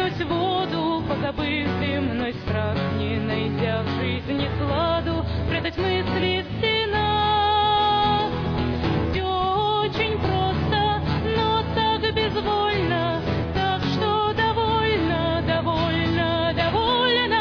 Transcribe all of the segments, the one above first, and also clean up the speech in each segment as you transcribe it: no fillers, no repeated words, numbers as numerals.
сквозь воду, позабыв земной страх, не найдя в жизни сладу, прятать мысли в стенах. Все очень просто, но так безвольно, так что довольна, довольна, довольна.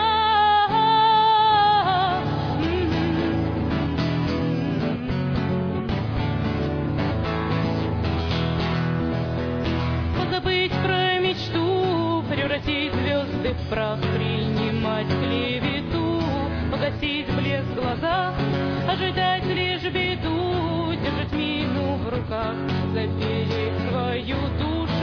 Позабыть про мечту, превратить звезды в прах, принимать клевету, погасить блеск в глазах, ожидать лишь беду, держать мину в руках, запереть свою душу